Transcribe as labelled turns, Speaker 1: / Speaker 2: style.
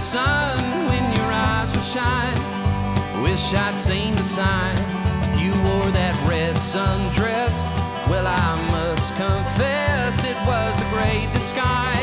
Speaker 1: sun when your eyes would shine. Wish I'd seen the sign. You wore that red sundress. Well, I must confess it was a great disguise.